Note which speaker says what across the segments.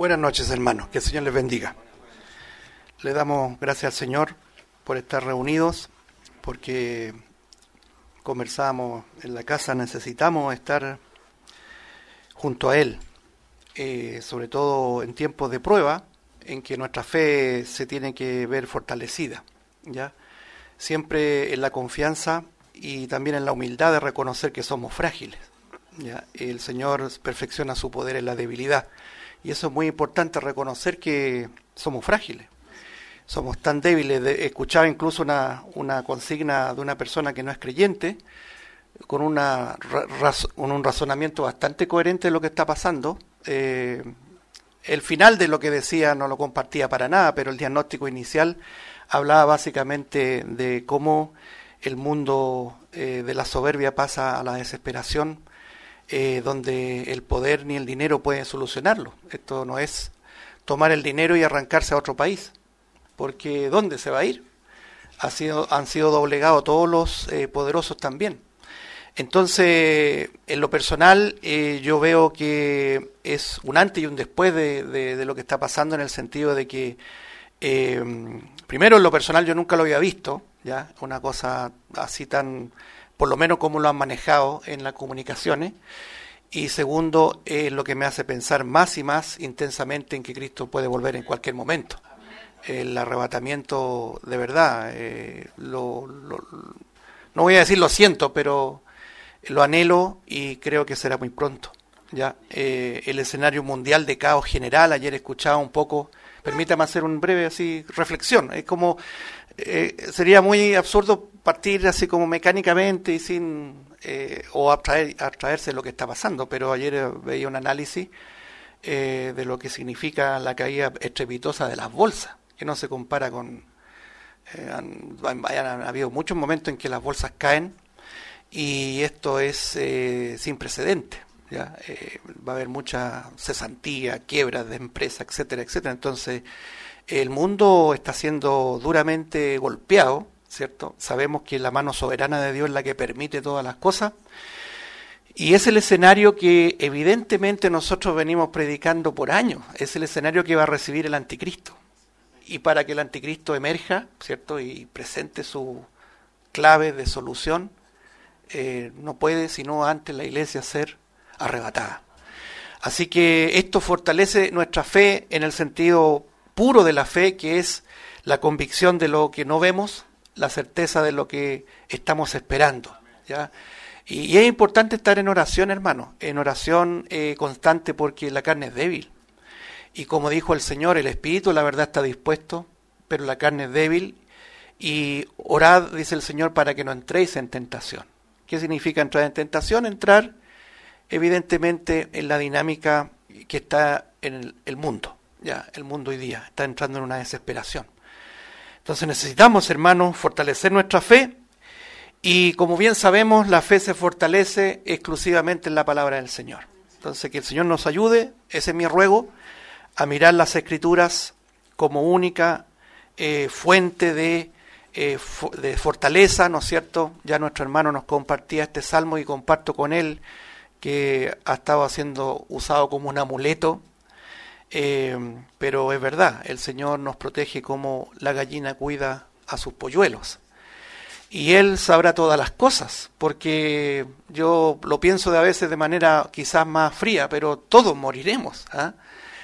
Speaker 1: Buenas noches, hermanos. Que el Señor les bendiga. Le damos gracias al Señor por estar reunidos, porque conversamos en la casa, necesitamos estar junto a Él, sobre todo en tiempos de prueba, en que nuestra fe se tiene que ver fortalecida, ¿ya? Siempre en la confianza y también en la humildad de reconocer que somos frágiles, ¿ya? El Señor perfecciona su poder en la debilidad. Y eso es muy importante, reconocer que somos frágiles, somos tan débiles. Escuchaba incluso una consigna de una persona que no es creyente, con un razonamiento bastante coherente de lo que está pasando. El final de lo que decía no lo compartía para nada, pero el diagnóstico inicial hablaba básicamente de cómo el mundo de la soberbia pasa a la desesperación, donde el poder ni el dinero pueden solucionarlo. Esto no es tomar el dinero y arrancarse a otro país, porque ¿dónde se va a ir? Han sido doblegados todos los poderosos también. Entonces, en lo personal, yo veo que es un antes y un después de lo que está pasando, en el sentido de que, primero, en lo personal, yo nunca lo había visto, ya una cosa así tan, por lo menos como lo han manejado en las comunicaciones. Y segundo, lo que me hace pensar más y más intensamente en que Cristo puede volver en cualquier momento. El arrebatamiento, de verdad, no voy a decir lo siento, pero lo anhelo y creo que será muy pronto. Ya el escenario mundial de caos general, ayer escuchaba un poco, permítame hacer un breve así reflexión. Es como sería muy absurdo partir así como mecánicamente y sin o abstraerse de lo que está pasando, pero ayer veía un análisis de lo que significa la caída estrepitosa de las bolsas, que no se compara con han habido muchos momentos en que las bolsas caen, y esto es sin precedentes, ¿ya? Va a haber mucha cesantía, quiebras de empresas, etcétera, etcétera. Entonces el mundo está siendo duramente golpeado, ¿cierto? Sabemos que la mano soberana de Dios es la que permite todas las cosas, y es el escenario que evidentemente nosotros venimos predicando por años. Es el escenario que va a recibir el anticristo, y para que el anticristo emerja, ¿cierto?, y presente su clave de solución, no puede sino antes la iglesia ser arrebatada. Así que esto fortalece nuestra fe en el sentido puro de la fe, que es la convicción de lo que no vemos, la certeza de lo que estamos esperando, ¿ya? Y es importante estar en oración, hermano, en oración constante, porque la carne es débil. Y como dijo el Señor, el espíritu, la verdad, está dispuesto, pero la carne es débil. Y orad, dice el Señor, para que no entréis en tentación. ¿Qué significa entrar en tentación? Entrar, evidentemente, en la dinámica que está en el mundo. Ya, el mundo hoy día está entrando en una desesperación. Entonces necesitamos, hermanos, fortalecer nuestra fe, y como bien sabemos, la fe se fortalece exclusivamente en la palabra del Señor. Entonces, que el Señor nos ayude, ese es mi ruego, a mirar las Escrituras como única fuente de fortaleza, ¿no es cierto? Ya nuestro hermano nos compartía este salmo, y comparto con él que ha estado siendo usado como un amuleto. Pero es verdad, el Señor nos protege como la gallina cuida a sus polluelos, y Él sabrá todas las cosas, porque yo lo pienso de a veces de manera quizás más fría, pero todos moriremos, ¿ah?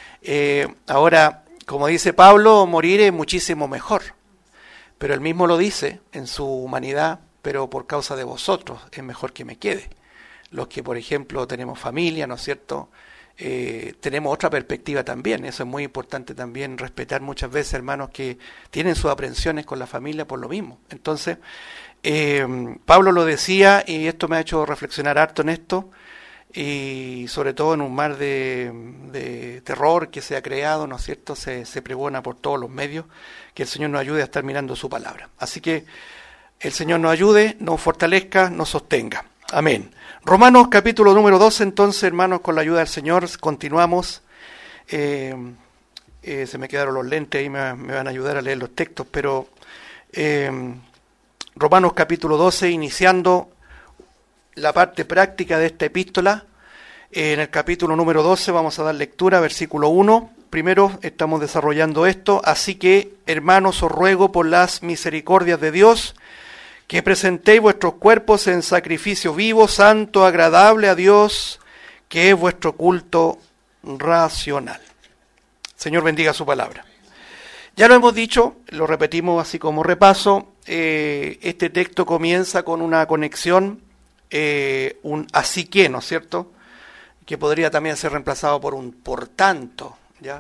Speaker 1: Ahora, como dice Pablo, morir es muchísimo mejor, pero Él mismo lo dice en su humanidad: pero por causa de vosotros es mejor que me quede. Los que, por ejemplo, tenemos familia, ¿no es cierto?, tenemos otra perspectiva también. Eso es muy importante también, respetar muchas veces hermanos que tienen sus aprensiones con la familia por lo mismo. Entonces, Pablo lo decía, y esto me ha hecho reflexionar harto en esto, y sobre todo en un mar de terror que se ha creado, ¿no es cierto?, se pregona por todos los medios. Que el Señor nos ayude a estar mirando su palabra. Así que el Señor nos ayude, nos fortalezca, nos sostenga. Amén. Romanos capítulo número 12, entonces, hermanos, con la ayuda del Señor, continuamos. Se me quedaron los lentes y me van a ayudar a leer los textos, pero Romanos capítulo 12, iniciando la parte práctica de esta epístola. En el capítulo número 12 vamos a dar lectura, versículo 1 primero estamos desarrollando esto, así que, hermanos, os ruego por las misericordias de Dios, que presentéis vuestros cuerpos en sacrificio vivo, santo, agradable a Dios, que es vuestro culto racional. Señor, bendiga su palabra. Ya lo hemos dicho, lo repetimos así como repaso, este texto comienza con una conexión, un así que, ¿no es cierto?, que podría también ser reemplazado por un por tanto, ¿ya?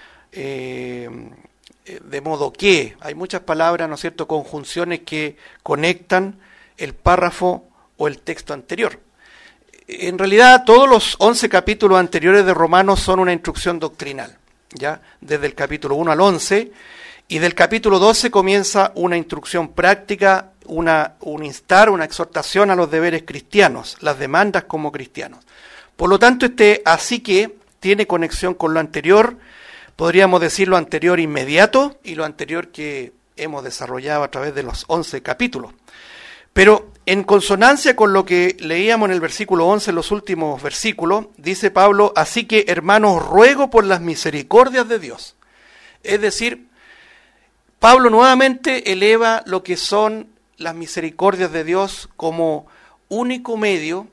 Speaker 1: De modo que, hay muchas palabras, ¿no es cierto?, conjunciones que conectan el párrafo o el texto anterior. En realidad, todos los 11 capítulos anteriores de Romanos son una instrucción doctrinal, ¿ya? Desde el capítulo 1 al 11, y del capítulo 12 comienza una instrucción práctica, un instar, una exhortación a los deberes cristianos, las demandas como cristianos. Por lo tanto, así que tiene conexión con lo anterior, podríamos decir lo anterior inmediato y lo anterior que hemos desarrollado a través de los 11 capítulos. Pero en consonancia con lo que leíamos en el versículo 11, en los últimos versículos, dice Pablo, así que hermanos, ruego por las misericordias de Dios. Es decir, Pablo nuevamente eleva lo que son las misericordias de Dios como único medio,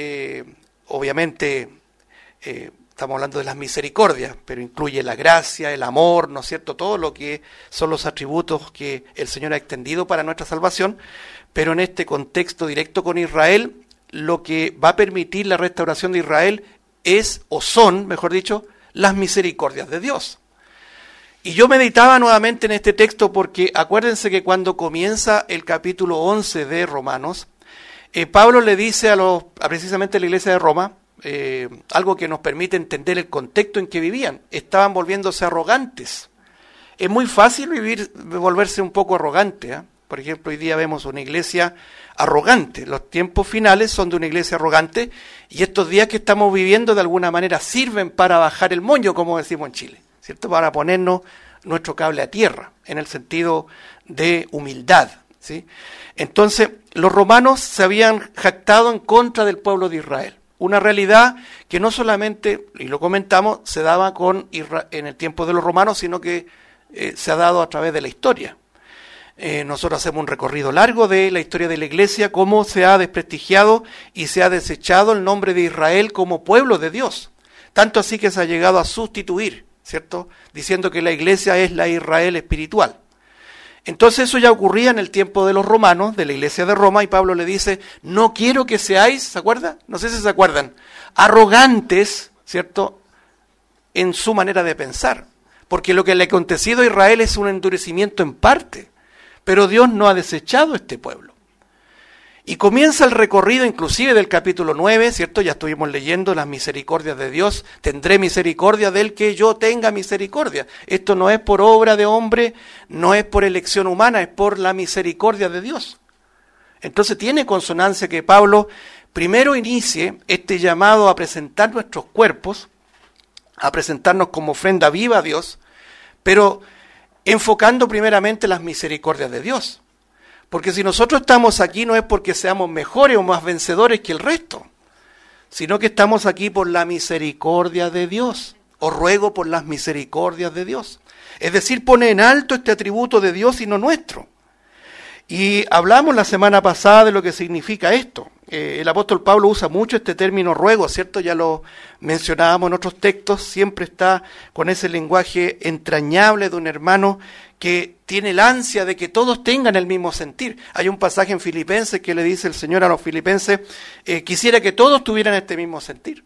Speaker 1: obviamente estamos hablando de las misericordias, pero incluye la gracia, el amor, ¿no es cierto?, todo lo que son los atributos que el Señor ha extendido para nuestra salvación, pero en este contexto directo con Israel, lo que va a permitir la restauración de Israel es, o son, mejor dicho, las misericordias de Dios. Y yo meditaba nuevamente en este texto porque acuérdense que cuando comienza el capítulo 11 de Romanos, Pablo le dice precisamente a la iglesia de Roma, algo que nos permite entender el contexto en que vivían. Estaban volviéndose arrogantes. Es muy fácil volverse un poco arrogante, ¿eh? Por ejemplo, hoy día vemos una iglesia arrogante. Los tiempos finales son de una iglesia arrogante y estos días que estamos viviendo de alguna manera sirven para bajar el moño, como decimos en Chile, ¿cierto? Para ponernos nuestro cable a tierra, en el sentido de humildad, ¿sí? Entonces, los romanos se habían jactado en contra del pueblo de Israel. Una realidad que no solamente, y lo comentamos, se daba en el tiempo de los romanos, sino que se ha dado a través de la historia. Nosotros hacemos un recorrido largo de la historia de la iglesia, cómo se ha desprestigiado y se ha desechado el nombre de Israel como pueblo de Dios. Tanto así que se ha llegado a sustituir, ¿cierto?, diciendo que la iglesia es la Israel espiritual. Entonces eso ya ocurría en el tiempo de los romanos, de la iglesia de Roma, y Pablo le dice, no quiero que seáis, ¿se acuerdan? No sé si se acuerdan, arrogantes, ¿cierto?, en su manera de pensar, porque lo que le ha acontecido a Israel es un endurecimiento en parte, pero Dios no ha desechado a este pueblo. Y comienza el recorrido inclusive del capítulo 9, ¿cierto? Ya estuvimos leyendo las misericordias de Dios. Tendré misericordia del que yo tenga misericordia. Esto no es por obra de hombre, no es por elección humana, es por la misericordia de Dios. Entonces tiene consonancia que Pablo primero inicie este llamado a presentar nuestros cuerpos, a presentarnos como ofrenda viva a Dios, pero enfocando primeramente las misericordias de Dios. Porque si nosotros estamos aquí no es porque seamos mejores o más vencedores que el resto, sino que estamos aquí por la misericordia de Dios. Os ruego por las misericordias de Dios. Es decir, pone en alto este atributo de Dios y no nuestro. Y hablamos la semana pasada de lo que significa esto. El apóstol Pablo usa mucho este término ruego, ¿cierto? Ya lo mencionábamos en otros textos, siempre está con ese lenguaje entrañable de un hermano que tiene la ansia de que todos tengan el mismo sentir. Hay un pasaje en Filipenses que le dice el Señor a los filipenses, quisiera que todos tuvieran este mismo sentir.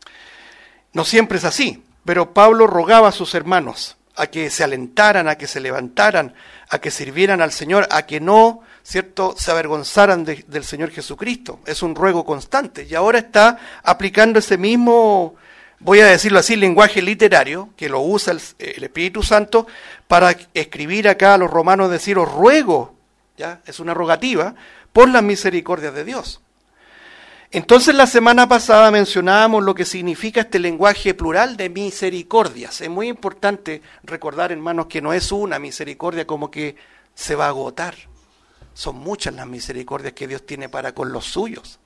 Speaker 1: No siempre es así, pero Pablo rogaba a sus hermanos a que se alentaran, a que se levantaran, a que sirvieran al Señor, a que no, ¿cierto?, se avergonzaran del Señor Jesucristo. Es un ruego constante. Y ahora está aplicando ese mismo, voy a decirlo así, lenguaje literario, que lo usa el Espíritu Santo, para escribir acá a los romanos, decir, os ruego, ¿ya? Es una rogativa, por las misericordias de Dios. Entonces la semana pasada mencionábamos lo que significa este lenguaje plural de misericordias. Es muy importante recordar, hermanos, que no es una misericordia como que se va a agotar. Son muchas las misericordias que Dios tiene para con los suyos.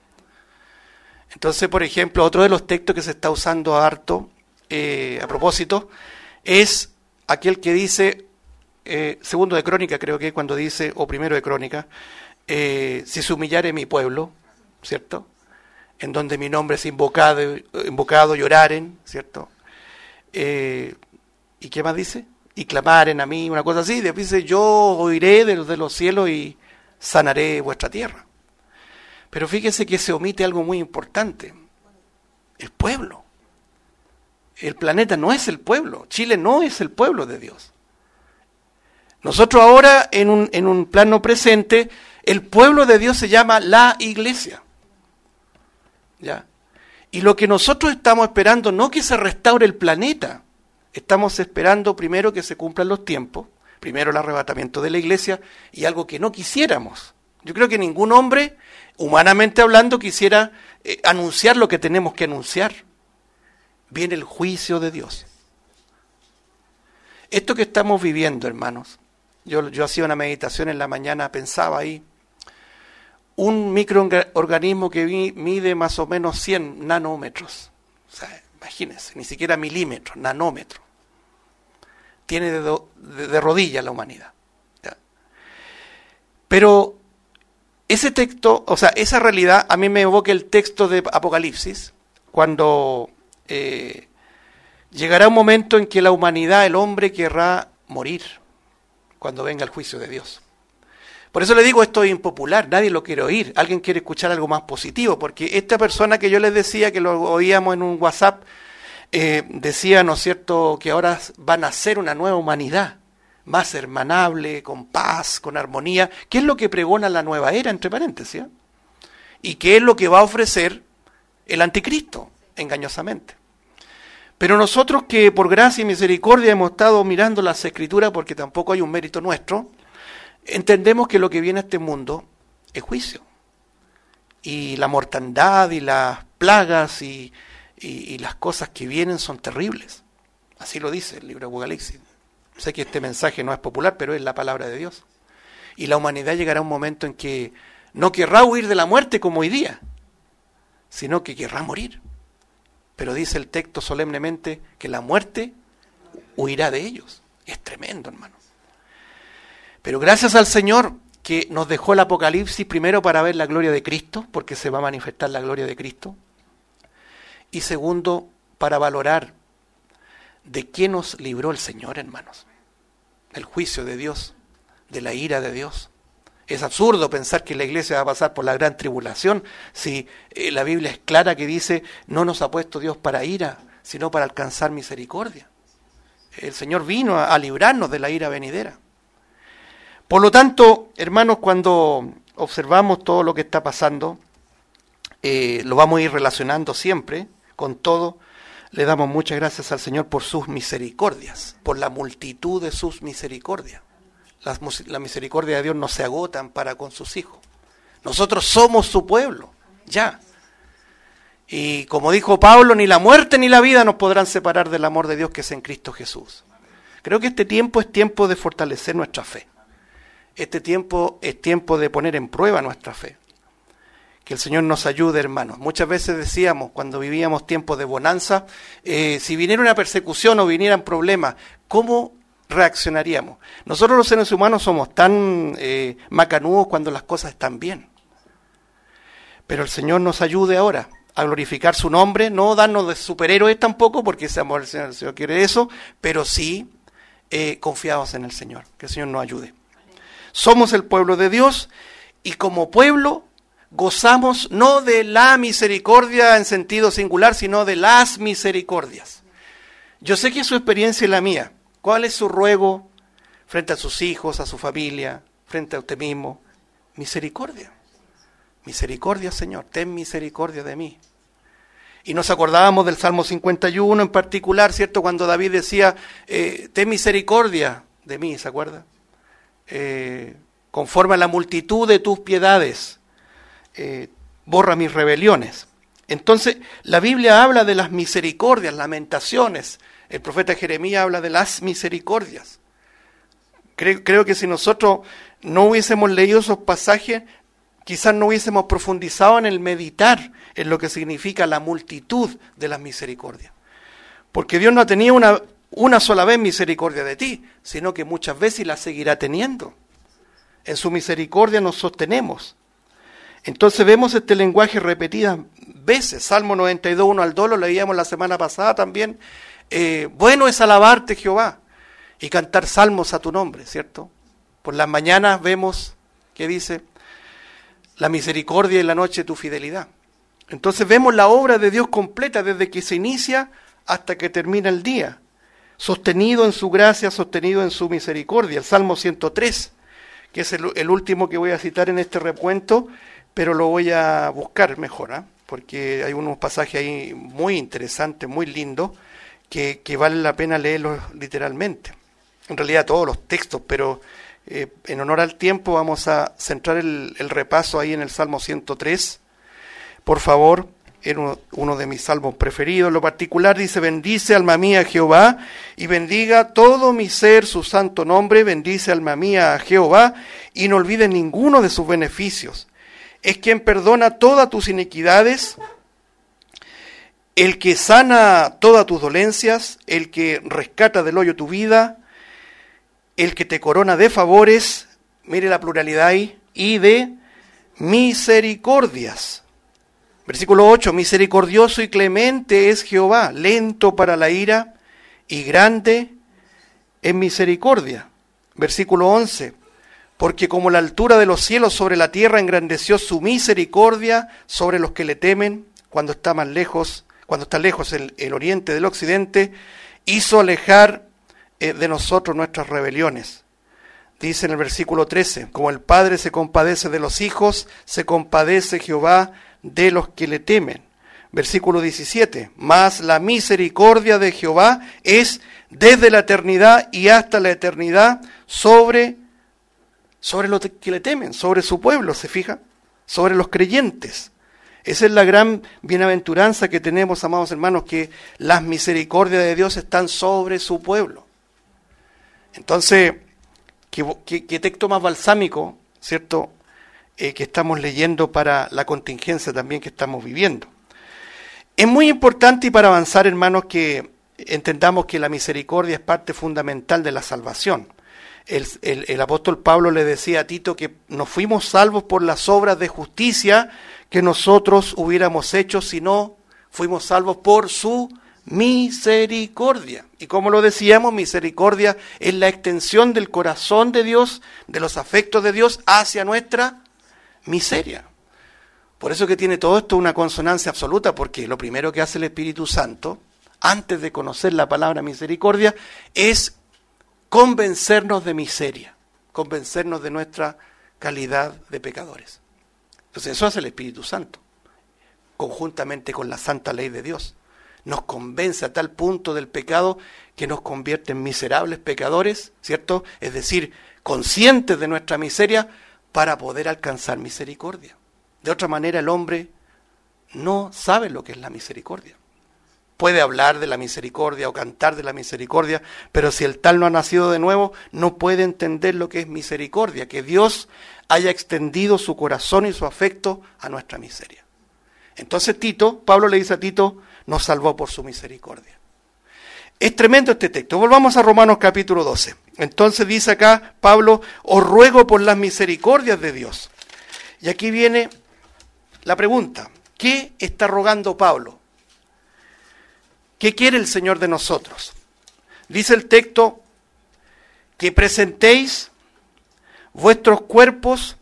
Speaker 1: Entonces, por ejemplo, otro de los textos que se está usando harto, a propósito, es aquel que dice, segundo de Crónica creo que es cuando dice, o primero de Crónica, si se humillare mi pueblo, ¿cierto? En donde mi nombre es invocado, lloraren, ¿cierto? ¿Y qué más dice? Y clamaren a mí, una cosa así. Después dice, yo oiré de los cielos y sanaré vuestra tierra. Pero fíjese que se omite algo muy importante. El pueblo. El planeta no es el pueblo. Chile no es el pueblo de Dios. Nosotros ahora, en un plano presente, el pueblo de Dios se llama la iglesia. ¿Ya? Y lo que nosotros estamos esperando, no que se restaure el planeta, estamos esperando primero que se cumplan los tiempos, primero el arrebatamiento de la iglesia, y algo que no quisiéramos. Yo creo que ningún hombre, humanamente hablando, quisiera anunciar lo que tenemos que anunciar. Viene el juicio de Dios. Esto que estamos viviendo, hermanos, yo hacía una meditación en la mañana, pensaba ahí, un microorganismo que mide más o menos 100 nanómetros. O sea, imagínense, ni siquiera milímetros, nanómetros. Tiene de rodillas la humanidad. ¿Ya? Pero ese texto, o sea, esa realidad, a mí me evoca el texto de Apocalipsis, cuando llegará un momento en que la humanidad, el hombre, querrá morir, cuando venga el juicio de Dios. Por eso le digo, esto es impopular, nadie lo quiere oír, alguien quiere escuchar algo más positivo, porque esta persona que yo les decía, que lo oíamos en un WhatsApp, decía, ¿no es cierto?, que ahora van a ser una nueva humanidad, más hermanable, con paz, con armonía, ¿qué es lo que pregona la nueva era, entre paréntesis? ¿Y qué es lo que va a ofrecer el anticristo, engañosamente? Pero nosotros que por gracia y misericordia hemos estado mirando las Escrituras, porque tampoco hay un mérito nuestro, entendemos que lo que viene a este mundo es juicio. Y la mortandad y las plagas y las cosas que vienen son terribles. Así lo dice el libro de Apocalipsis. Sé que este mensaje no es popular, pero es la palabra de Dios. Y la humanidad llegará a un momento en que no querrá huir de la muerte como hoy día, sino que querrá morir. Pero dice el texto solemnemente que la muerte huirá de ellos. Es tremendo, hermano. Pero gracias al Señor que nos dejó el Apocalipsis, primero para ver la gloria de Cristo, porque se va a manifestar la gloria de Cristo, y segundo, para valorar de qué nos libró el Señor, hermanos. El juicio de Dios, de la ira de Dios. Es absurdo pensar que la iglesia va a pasar por la gran tribulación, si la Biblia es clara que dice, no nos ha puesto Dios para ira, sino para alcanzar misericordia. El Señor vino a librarnos de la ira venidera. Por lo tanto, hermanos, cuando observamos todo lo que está pasando, lo vamos a ir relacionando siempre con todo. Le damos muchas gracias al Señor por sus misericordias, por la multitud de sus misericordias. La misericordia de Dios no se agotan para con sus hijos. Nosotros somos su pueblo, ya. Y como dijo Pablo, ni la muerte ni la vida nos podrán separar del amor de Dios que es en Cristo Jesús. Creo que este tiempo es tiempo de fortalecer nuestra fe. Este tiempo es tiempo de poner en prueba nuestra fe. Que el Señor nos ayude, hermanos. Muchas veces decíamos, cuando vivíamos tiempos de bonanza, si viniera una persecución o vinieran problemas, ¿cómo reaccionaríamos? Nosotros los seres humanos somos tan macanudos cuando las cosas están bien. Pero el Señor nos ayude ahora a glorificar su nombre, no darnos de superhéroes tampoco, porque ese amor el Señor quiere eso, pero sí confiados en el Señor, que el Señor nos ayude. Somos el pueblo de Dios y como pueblo gozamos no de la misericordia en sentido singular, sino de las misericordias. Yo sé que es su experiencia y la mía. ¿Cuál es su ruego frente a sus hijos, a su familia, frente a usted mismo? Misericordia. Misericordia, Señor, ten misericordia de mí. Y nos acordábamos del Salmo 51 en particular, ¿cierto? Cuando David decía, ten misericordia de mí, ¿se acuerda? Conforme a la multitud de tus piedades, borra mis rebeliones. Entonces, la Biblia habla de las misericordias, lamentaciones. El profeta Jeremías habla de las misericordias. Creo que si nosotros no hubiésemos leído esos pasajes, quizás no hubiésemos profundizado en el meditar en lo que significa la multitud de las misericordias. Porque Dios no ha tenido una sola vez misericordia de ti, sino que muchas veces la seguirá teniendo. En su misericordia nos sostenemos. Entonces vemos este lenguaje repetidas veces. Salmo 92, 1 al 2, lo leíamos la semana pasada también. Bueno es alabarte, Jehová, y cantar salmos a tu nombre, ¿cierto? Por las mañanas vemos que dice, la misericordia y en la noche tu fidelidad. Entonces vemos la obra de Dios completa desde que se inicia hasta que termina el día. Sostenido en su gracia, sostenido en su misericordia. El Salmo 103, que es el último que voy a citar en este recuento, pero lo voy a buscar mejor, porque hay unos pasajes ahí muy interesantes, muy lindos, que vale la pena leerlos literalmente. En realidad todos los textos, pero en honor al tiempo vamos a centrar el repaso ahí en el Salmo 103. Por favor, era uno de mis salmos preferidos. En lo particular dice, bendice alma mía Jehová, y bendiga todo mi ser su santo nombre. Bendice alma mía a Jehová, y no olvides ninguno de sus beneficios. Es quien perdona todas tus iniquidades, el que sana todas tus dolencias, el que rescata del hoyo tu vida, el que te corona de favores, mire la pluralidad ahí, y de misericordias. Versículo 8, misericordioso y clemente es Jehová, lento para la ira y grande en misericordia. Versículo 11, porque como la altura de los cielos sobre la tierra engrandeció su misericordia sobre los que le temen, cuando está lejos el oriente del occidente, hizo alejar de nosotros nuestras rebeliones. Dice en el versículo 13, como el Padre se compadece de los hijos, se compadece Jehová de los que le temen. Versículo 17, mas la misericordia de Jehová es desde la eternidad y hasta la eternidad sobre los que le temen, sobre su pueblo, ¿se fija? Sobre los creyentes. Esa es la gran bienaventuranza que tenemos, amados hermanos, que las misericordias de Dios están sobre su pueblo. Entonces, ¿qué texto más balsámico, ¿cierto?, que estamos leyendo para la contingencia también que estamos viviendo. Es muy importante, y para avanzar, hermanos, que entendamos que la misericordia es parte fundamental de la salvación. El apóstol Pablo le decía a Tito que no fuimos salvos por las obras de justicia que nosotros hubiéramos hecho, sino fuimos salvos por su misericordia. Y como lo decíamos, misericordia es la extensión del corazón de Dios, de los afectos de Dios hacia nuestra miseria. Por eso que tiene todo esto una consonancia absoluta, porque lo primero que hace el Espíritu Santo, antes de conocer la palabra misericordia, es convencernos de miseria, convencernos de nuestra calidad de pecadores. Entonces eso hace el Espíritu Santo, conjuntamente con la santa ley de Dios. Nos convence a tal punto del pecado que nos convierte en miserables pecadores, ¿cierto? Es decir, conscientes de nuestra miseria para poder alcanzar misericordia. De otra manera, el hombre no sabe lo que es la misericordia. Puede hablar de la misericordia o cantar de la misericordia, pero si el tal no ha nacido de nuevo, no puede entender lo que es misericordia, que Dios haya extendido su corazón y su afecto a nuestra miseria. Entonces Pablo le dice a Tito, nos salvó por su misericordia. Es tremendo este texto. Volvamos a Romanos capítulo 12. Entonces dice acá Pablo, os ruego por las misericordias de Dios. Y aquí viene la pregunta, ¿qué está rogando Pablo? ¿Qué quiere el Señor de nosotros? Dice el texto, que presentéis vuestros cuerpos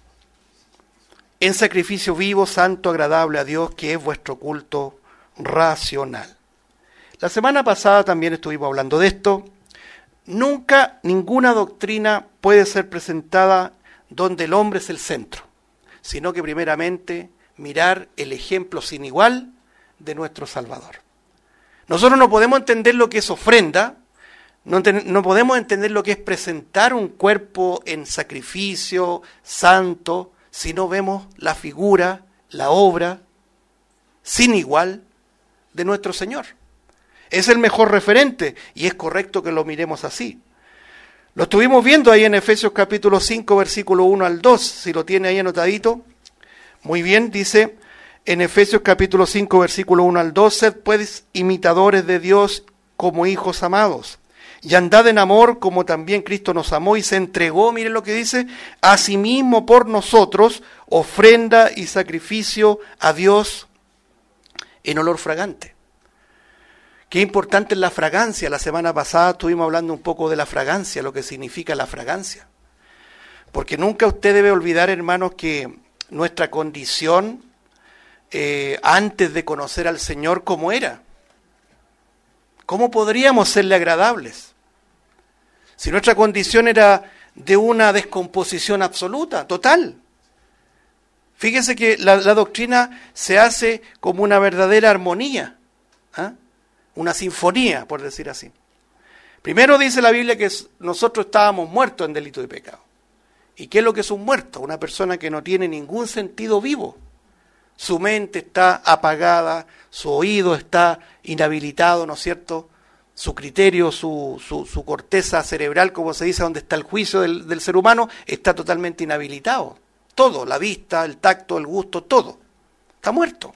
Speaker 1: en sacrificio vivo, santo, agradable a Dios, que es vuestro culto racional. La semana pasada también estuvimos hablando de esto. Nunca ninguna doctrina puede ser presentada donde el hombre es el centro, sino que primeramente mirar el ejemplo sin igual de nuestro Salvador. Nosotros no podemos entender lo que es ofrenda, no podemos entender lo que es presentar un cuerpo en sacrificio santo, si no vemos la figura, la obra sin igual de nuestro Señor. Es el mejor referente y es correcto que lo miremos así. Lo estuvimos viendo ahí en Efesios capítulo 5, versículo 1 al 2, si lo tiene ahí anotadito. Muy bien, dice en Efesios capítulo 5, versículo 1 al 2, sed pues imitadores de Dios como hijos amados. Y andad en amor como también Cristo nos amó y se entregó, miren lo que dice, a sí mismo por nosotros, ofrenda y sacrificio a Dios en olor fragante. Qué importante es la fragancia. La semana pasada estuvimos hablando un poco de la fragancia, lo que significa la fragancia. Porque nunca usted debe olvidar, hermanos, que nuestra condición antes de conocer al Señor, ¿cómo era? ¿Cómo podríamos serle agradables? Si nuestra condición era de una descomposición absoluta, total. Fíjense que la doctrina se hace como una verdadera armonía, ¿ah? Una sinfonía, por decir así. Primero dice la Biblia que nosotros estábamos muertos en delito y pecado. ¿Y qué es lo que es un muerto? Una persona que no tiene ningún sentido vivo. Su mente está apagada, su oído está inhabilitado, ¿no es cierto? Su criterio, su corteza cerebral, como se dice, donde está el juicio del ser humano, está totalmente inhabilitado. Todo, la vista, el tacto, el gusto, todo. Está muerto.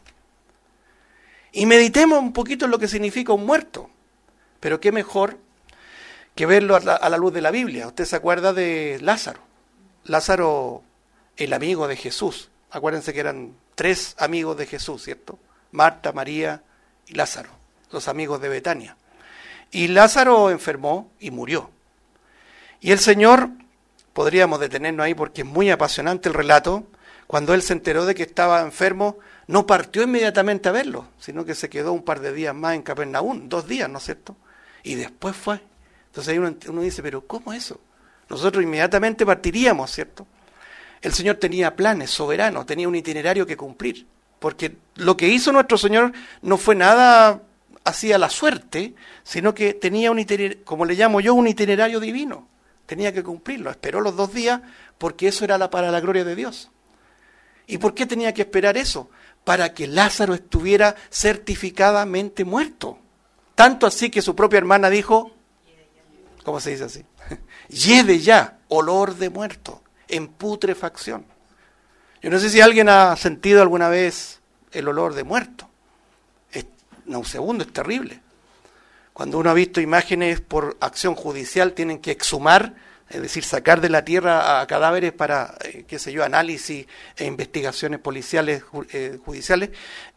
Speaker 1: Y meditemos un poquito en lo que significa un muerto. Pero qué mejor que verlo a la luz de la Biblia. Usted se acuerda de Lázaro. Lázaro, el amigo de Jesús. Acuérdense que eran 3 amigos de Jesús, ¿cierto? Marta, María y Lázaro, los amigos de Betania. Y Lázaro enfermó y murió. Y el Señor, podríamos detenernos ahí porque es muy apasionante el relato, cuando él se enteró de que estaba enfermo, no partió inmediatamente a verlo, sino que se quedó un par de días más en Capernaum, 2 días, ¿no es cierto? Y después fue. Entonces ahí uno dice, pero ¿cómo eso? Nosotros inmediatamente partiríamos, ¿cierto? El Señor tenía planes soberanos, tenía un itinerario que cumplir, porque lo que hizo nuestro Señor no fue nada así a la suerte, sino que tenía un itinerario, como le llamo yo, un itinerario divino, tenía que cumplirlo. Esperó los 2 días porque eso era para la gloria de Dios. ¿Y por qué tenía que esperar eso? Para que Lázaro estuviera certificadamente muerto. Tanto así que su propia hermana dijo, ¿cómo se dice así? Yede ya, olor de muerto, en putrefacción. Yo no sé si alguien ha sentido alguna vez el olor de muerto. Es nauseabundo, es terrible. Cuando uno ha visto imágenes por acción judicial, tienen que exhumar, es decir, sacar de la tierra a cadáveres para, qué sé yo, análisis e investigaciones policiales, judiciales.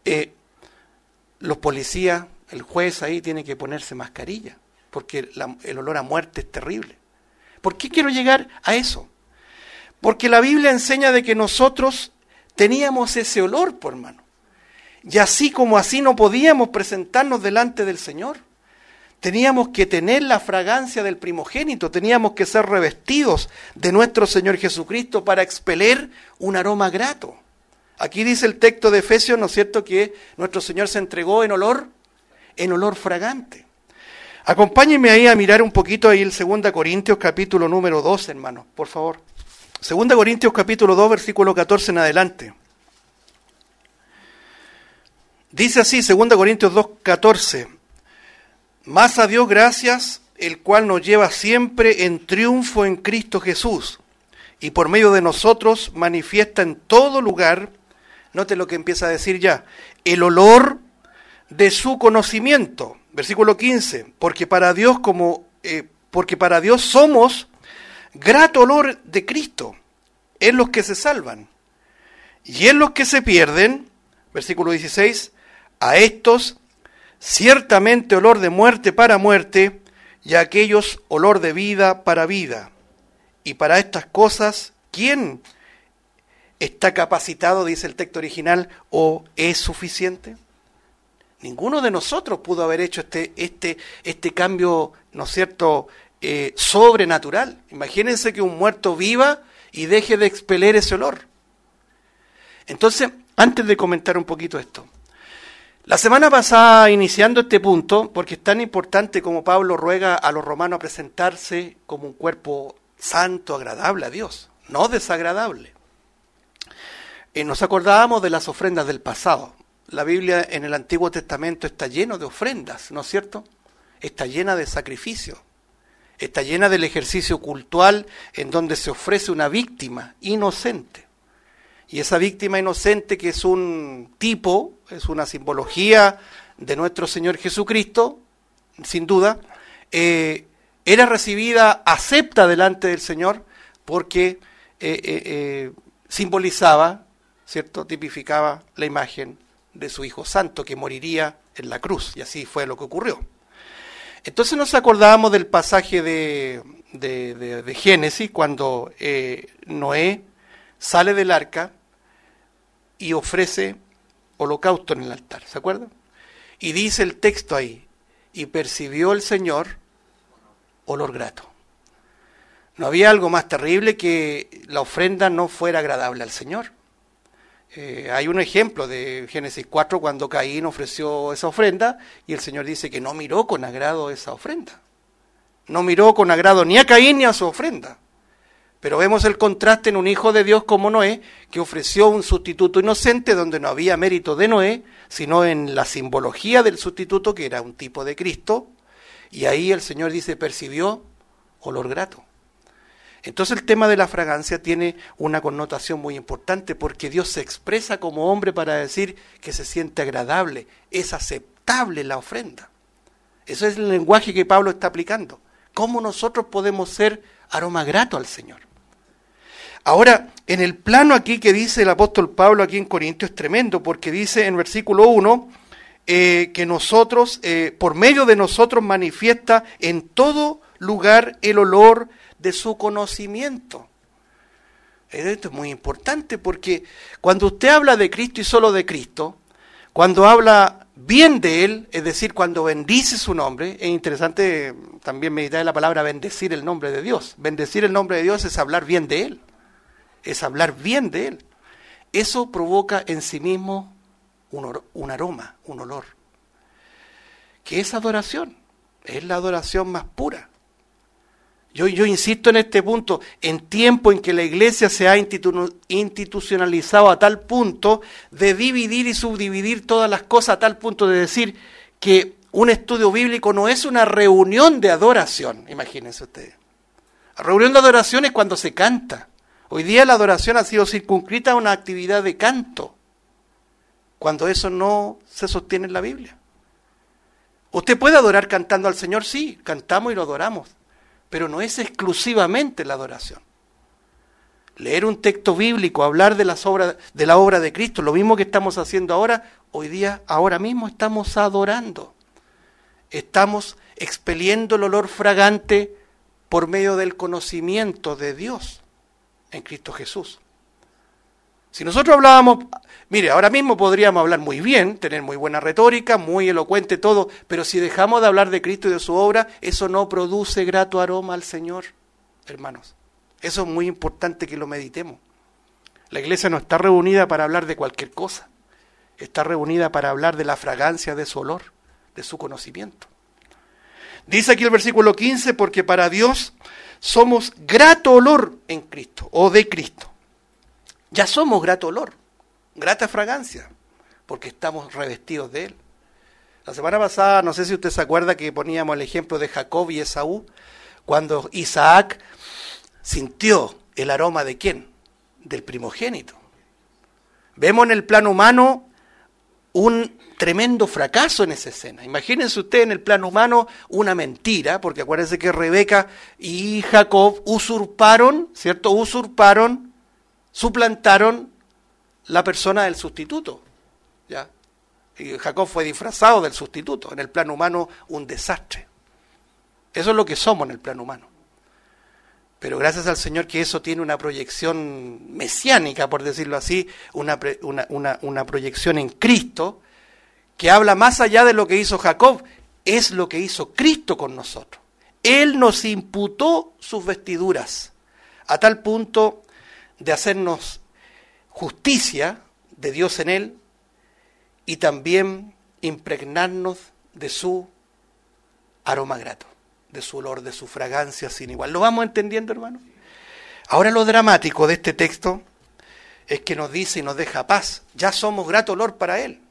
Speaker 1: Los policías, el juez ahí tiene que ponerse mascarilla, porque el olor a muerte es terrible. ¿Por qué quiero llegar a eso? Porque la Biblia enseña de que nosotros teníamos ese olor, por hermano. Y así como así no podíamos presentarnos delante del Señor. Teníamos que tener la fragancia del primogénito, teníamos que ser revestidos de nuestro Señor Jesucristo para expeler un aroma grato. Aquí dice el texto de Efesios, ¿no es cierto?, que nuestro Señor se entregó en olor fragante. Acompáñenme ahí a mirar un poquito ahí el 2 Corintios capítulo número 2, hermanos, por favor. 2 Corintios capítulo 2, versículo 14 en adelante. Dice así, 2 Corintios 2, 14. Mas a Dios gracias, el cual nos lleva siempre en triunfo en Cristo Jesús, y por medio de nosotros manifiesta en todo lugar, note lo que empieza a decir ya, el olor de su conocimiento. Versículo 15, porque para Dios somos grato olor de Cristo en los que se salvan, y en los que se pierden, versículo 16, a estos ciertamente olor de muerte para muerte, y a aquellos olor de vida para vida. Y para estas cosas, ¿quién está capacitado, dice el texto original, o es suficiente? Ninguno de nosotros pudo haber hecho este cambio, ¿no es cierto?, sobrenatural. Imagínense que un muerto viva y deje de expeler ese olor. Entonces, antes de comentar un poquito esto, la semana pasada, iniciando este punto, porque es tan importante como Pablo ruega a los romanos a presentarse como un cuerpo santo, agradable a Dios, no desagradable. Nos acordábamos de las ofrendas del pasado. La Biblia en el Antiguo Testamento está lleno de ofrendas, ¿no es cierto? Está llena de sacrificios, está llena del ejercicio cultual en donde se ofrece una víctima inocente. Y esa víctima inocente, que es un tipo, es una simbología de nuestro Señor Jesucristo, sin duda, era recibida, acepta delante del Señor, porque simbolizaba, ¿cierto?, tipificaba la imagen de su Hijo Santo, que moriría en la cruz, y así fue lo que ocurrió. Entonces nos acordábamos del pasaje de Génesis, cuando Noé sale del arca y ofrece holocausto en el altar, ¿se acuerdan? Y dice el texto ahí, y percibió el Señor olor grato. No había algo más terrible que la ofrenda no fuera agradable al Señor. Hay un ejemplo de Génesis 4 cuando Caín ofreció esa ofrenda y el Señor dice que no miró con agrado esa ofrenda. No miró con agrado ni a Caín ni a su ofrenda. Pero vemos el contraste en un hijo de Dios como Noé, que ofreció un sustituto inocente donde no había mérito de Noé, sino en la simbología del sustituto, que era un tipo de Cristo, y ahí el Señor dice, percibió olor grato. Entonces el tema de la fragancia tiene una connotación muy importante, porque Dios se expresa como hombre para decir que se siente agradable, es aceptable la ofrenda. Eso es el lenguaje que Pablo está aplicando. ¿Cómo nosotros podemos ser aroma grato al Señor? Ahora, en el plano aquí que dice el apóstol Pablo aquí en Corintios es tremendo, porque dice en versículo 1 que nosotros, por medio de nosotros manifiesta en todo lugar el olor de su conocimiento. Esto es muy importante, porque cuando usted habla de Cristo y solo de Cristo, cuando habla bien de Él, es decir, cuando bendice su nombre, es interesante también meditar en la palabra bendecir el nombre de Dios. Bendecir el nombre de Dios es hablar bien de Él. Es hablar bien de Él. Eso provoca en sí mismo un aroma, un olor. ¿Qué es adoración? Es la adoración más pura. Yo insisto en este punto, en tiempo en que la iglesia se ha institucionalizado a tal punto de dividir y subdividir todas las cosas, a tal punto de decir que un estudio bíblico no es una reunión de adoración, imagínense ustedes. La reunión de adoración es cuando se canta. Hoy día la adoración ha sido circunscrita a una actividad de canto, cuando eso no se sostiene en la Biblia. ¿Usted puede adorar cantando al Señor? Sí, cantamos y lo adoramos. Pero no es exclusivamente la adoración. Leer un texto bíblico, hablar de la obra de Cristo, lo mismo que estamos haciendo ahora, hoy día, ahora mismo estamos adorando. Estamos expeliendo el olor fragante por medio del conocimiento de Dios en Cristo Jesús. Si nosotros hablábamos, mire, ahora mismo podríamos hablar muy bien, tener muy buena retórica, muy elocuente todo, pero si dejamos de hablar de Cristo y de su obra, eso no produce grato aroma al Señor, hermanos. Eso es muy importante que lo meditemos. La iglesia no está reunida para hablar de cualquier cosa, está reunida para hablar de la fragancia de su olor, de su conocimiento. Dice aquí el versículo 15, porque para Dios somos grato olor en Cristo, o de Cristo. Ya somos grato olor, grata fragancia, porque estamos revestidos de Él. La semana pasada, no sé si usted se acuerda que poníamos el ejemplo de Jacob y Esaú, cuando Isaac sintió el aroma de ¿quién? Del primogénito. Vemos en el plano humano un tremendo fracaso en esa escena. Imagínense usted en el plano humano una mentira, porque acuérdense que Rebeca y Jacob usurparon, ¿cierto? Suplantaron la persona del sustituto, ¿ya? Y Jacob fue disfrazado del sustituto. En el plano humano, un desastre. Eso es lo que somos en el plano humano. Pero gracias al Señor que eso tiene una proyección mesiánica, por decirlo así, una proyección en Cristo, que habla más allá de lo que hizo Jacob, es lo que hizo Cristo con nosotros. Él nos imputó sus vestiduras, a tal punto de hacernos justicia de Dios en Él y también impregnarnos de su aroma grato, de su olor, de su fragancia sin igual. ¿Lo vamos entendiendo, hermano? Ahora lo dramático de este texto es que nos dice y nos deja paz. Ya somos grato olor para Él.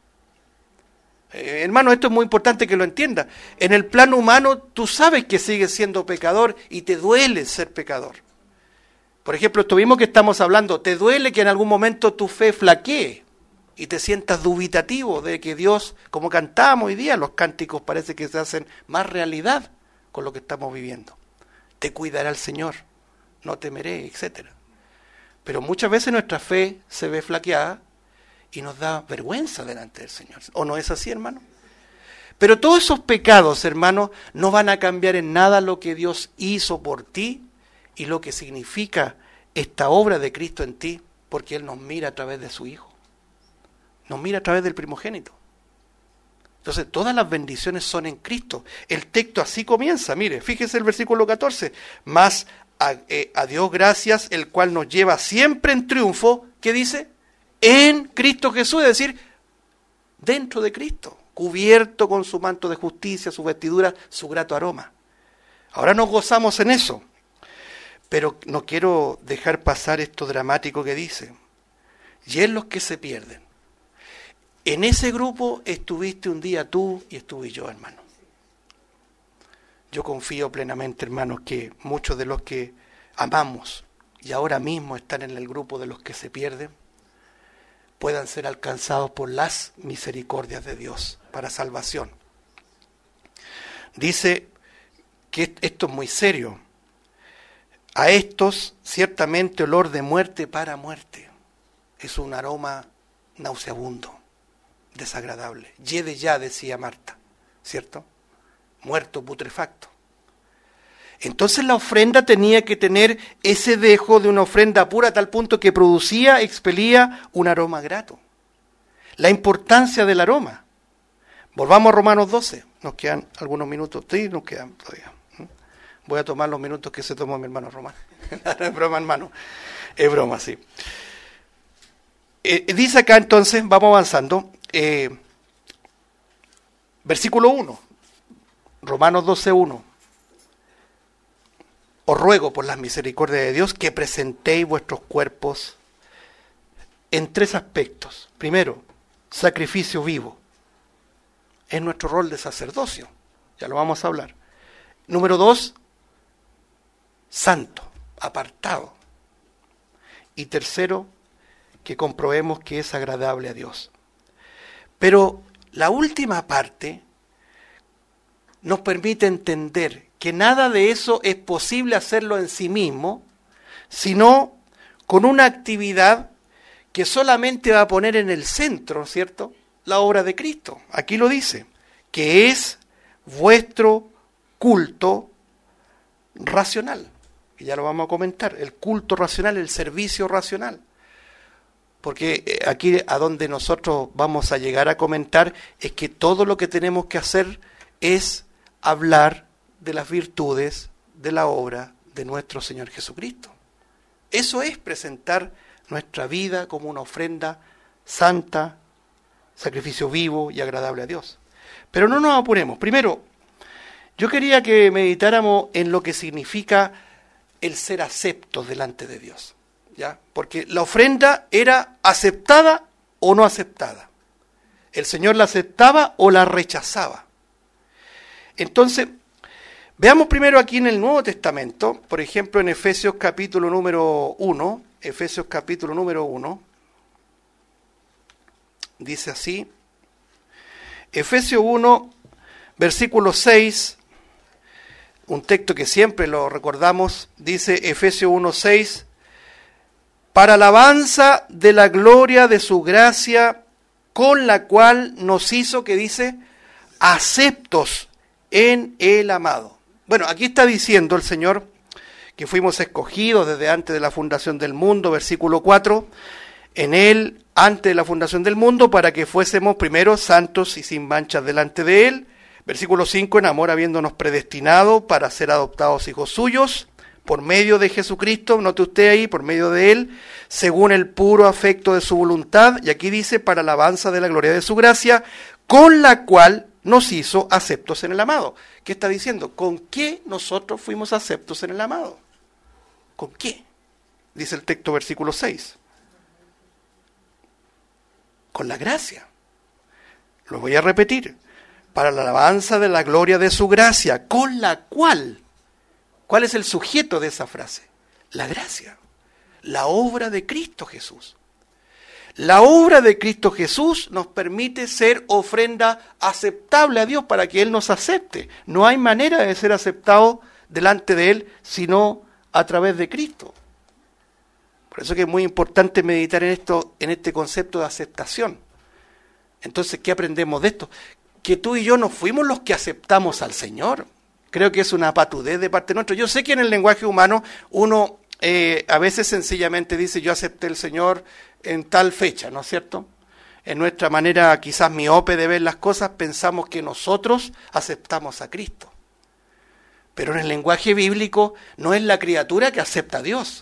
Speaker 1: Hermano, esto es muy importante que lo entienda. En el plano humano tú sabes que sigues siendo pecador y te duele ser pecador. Por ejemplo, esto mismo que estamos hablando, te duele que en algún momento tu fe flaquee y te sientas dubitativo de que Dios, como cantamos hoy día, los cánticos parece que se hacen más realidad con lo que estamos viviendo. Te cuidará el Señor, no temeré, etcétera. Pero muchas veces nuestra fe se ve flaqueada y nos da vergüenza delante del Señor. ¿O no es así, hermano? Pero todos esos pecados, hermano, no van a cambiar en nada lo que Dios hizo por ti y lo que significa esta obra de Cristo en ti, porque Él nos mira a través de su Hijo. Nos mira a través del primogénito. Entonces, todas las bendiciones son en Cristo. El texto así comienza, mire, fíjese el versículo 14. Más a Dios gracias, el cual nos lleva siempre en triunfo, ¿qué dice? En Cristo Jesús, es decir, dentro de Cristo, cubierto con su manto de justicia, su vestidura, su grato aroma. Ahora nos gozamos en eso, pero no quiero dejar pasar esto dramático que dice, y en los que se pierden. En ese grupo estuviste un día tú y estuve yo, hermano. Yo confío plenamente, hermanos, que muchos de los que amamos y ahora mismo están en el grupo de los que se pierden, puedan ser alcanzados por las misericordias de Dios para salvación. Dice que esto es muy serio. A estos ciertamente olor de muerte para muerte. Es un aroma nauseabundo, desagradable. Yede ya, decía Marta, ¿cierto? Muerto, putrefacto. Entonces la ofrenda tenía que tener ese dejo de una ofrenda pura a tal punto que producía, expelía un aroma grato. La importancia del aroma. Volvamos a Romanos 12. Nos quedan algunos minutos. Sí, nos quedan todavía. Voy a tomar los minutos que se tomó mi hermano Román. Es broma, hermano. Es broma, sí. Dice acá entonces, vamos avanzando. Versículo 1. Romanos 12:1. Os ruego por las misericordias de Dios que presentéis vuestros cuerpos en 3 aspectos. Primero, sacrificio vivo. Es nuestro rol de sacerdocio. Ya lo vamos a hablar. Número 2, santo, apartado. Y tercero, que comprobemos que es agradable a Dios. Pero la última parte nos permite entender que nada de eso es posible hacerlo en sí mismo, sino con una actividad que solamente va a poner en el centro, ¿cierto?, la obra de Cristo. Aquí lo dice, que es vuestro culto racional. Y ya lo vamos a comentar, el culto racional, el servicio racional. Porque aquí a donde nosotros vamos a llegar a comentar es que todo lo que tenemos que hacer es hablar de las virtudes de la obra de nuestro Señor Jesucristo. Eso es presentar nuestra vida como una ofrenda santa, sacrificio vivo y agradable a Dios. Pero no nos apuremos. Primero, yo quería que meditáramos en lo que significa el ser aceptos delante de Dios, ¿ya? Porque la ofrenda era aceptada o no aceptada. El Señor la aceptaba o la rechazaba. Entonces, veamos primero aquí en el Nuevo Testamento, por ejemplo en Efesios capítulo número 1, Efesios capítulo número 1, dice así, Efesios 1, versículo 6, un texto que siempre lo recordamos, dice Efesios 1, 6, para alabanza de la gloria de su gracia, con la cual nos hizo, que dice, aceptos en el amado. Bueno, aquí está diciendo el Señor que fuimos escogidos desde antes de la fundación del mundo, versículo 4, en Él, antes de la fundación del mundo, para que fuésemos primero santos y sin manchas delante de Él. Versículo 5, en amor habiéndonos predestinado para ser adoptados hijos suyos, por medio de Jesucristo, note usted ahí, por medio de Él, según el puro afecto de su voluntad, y aquí dice, para alabanza de la gloria de su gracia, con la cual nos hizo aceptos en el amado. ¿Qué está diciendo? ¿Con qué nosotros fuimos aceptos en el amado? ¿Con qué? Dice el texto versículo 6. Con la gracia. Lo voy a repetir. Para la alabanza de la gloria de su gracia, con la cual. ¿Cuál es el sujeto de esa frase? La gracia. La obra de Cristo Jesús. La obra de Cristo Jesús nos permite ser ofrenda aceptable a Dios para que Él nos acepte. No hay manera de ser aceptado delante de Él sino a través de Cristo. Por eso que es muy importante meditar en esto, en este concepto de aceptación. Entonces, ¿qué aprendemos de esto? Que tú y yo no fuimos los que aceptamos al Señor. Creo que es una patudez de parte nuestra. Yo sé que en el lenguaje humano uno a veces sencillamente dice yo acepté al Señor en tal fecha, ¿no es cierto? En nuestra manera quizás miope de ver las cosas pensamos que nosotros aceptamos a Cristo. Pero en el lenguaje bíblico no es la criatura que acepta a Dios.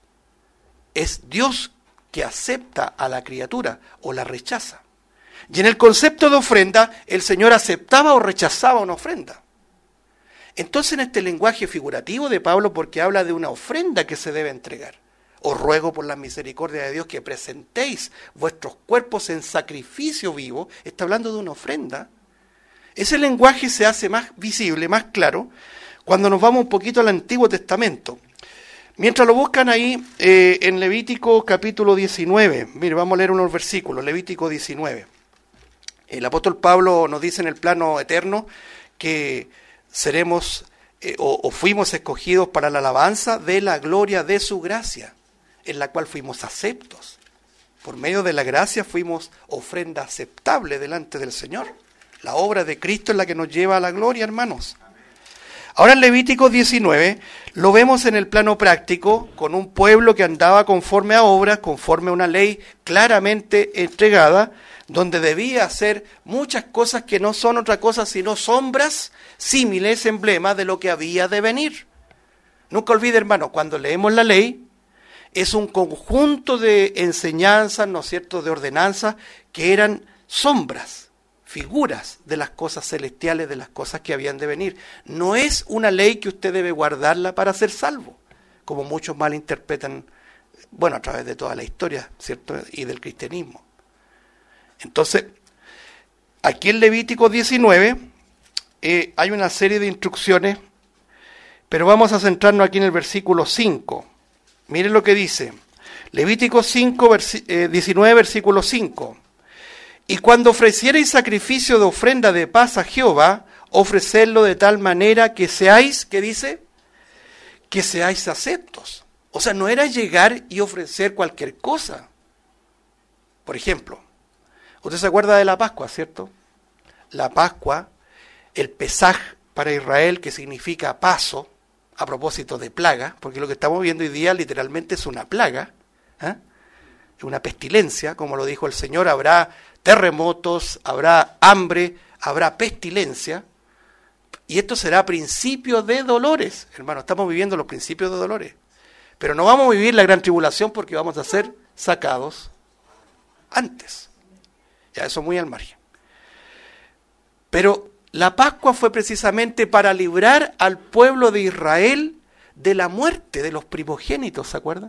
Speaker 1: Es Dios que acepta a la criatura o la rechaza. Y en el concepto de ofrenda, el Señor aceptaba o rechazaba una ofrenda. Entonces en este lenguaje figurativo de Pablo, porque habla de una ofrenda que se debe entregar, os ruego por la misericordia de Dios que presentéis vuestros cuerpos en sacrificio vivo, está hablando de una ofrenda. Ese lenguaje se hace más visible, más claro, cuando nos vamos un poquito al Antiguo Testamento. Mientras lo buscan ahí en Levítico capítulo 19, mire, vamos a leer unos versículos, Levítico 19. El apóstol Pablo nos dice en el plano eterno que seremos o fuimos escogidos para la alabanza de la gloria de su gracia, en la cual fuimos aceptos. Por medio de la gracia fuimos ofrenda aceptable delante del Señor. La obra de Cristo es la que nos lleva a la gloria, hermanos. Ahora en Levítico 19 lo vemos en el plano práctico con un pueblo que andaba conforme a obras, conforme a una ley claramente entregada, donde debía hacer muchas cosas que no son otra cosa sino sombras, símiles, emblemas de lo que había de venir. Nunca olvide, hermano, cuando leemos la ley, es un conjunto de enseñanzas, ¿no es cierto?, de ordenanzas que eran sombras, figuras de las cosas celestiales, de las cosas que habían de venir. No es una ley que usted debe guardarla para ser salvo, como muchos malinterpretan, bueno, a través de toda la historia, ¿cierto?, y del cristianismo. Entonces, aquí en Levítico 19 hay una serie de instrucciones, pero vamos a centrarnos aquí en el versículo 5. Miren lo que dice, Levítico 19, versículo 5. Y cuando ofrecierais sacrificio de ofrenda de paz a Jehová, ofrecerlo de tal manera que seáis, ¿qué dice? Que seáis aceptos. O sea, no era llegar y ofrecer cualquier cosa. Por ejemplo, usted se acuerda de la Pascua, ¿cierto? La Pascua, el Pesaj para Israel, que significa paso, a propósito de plaga, porque lo que estamos viendo hoy día literalmente es una plaga, una pestilencia, como lo dijo el Señor, habrá terremotos, habrá hambre, habrá pestilencia, y esto será principio de dolores, hermano, estamos viviendo los principios de dolores, pero no vamos a vivir la gran tribulación porque vamos a ser sacados antes. Ya eso muy al margen. Pero la Pascua fue precisamente para librar al pueblo de Israel de la muerte de los primogénitos, ¿se acuerdan?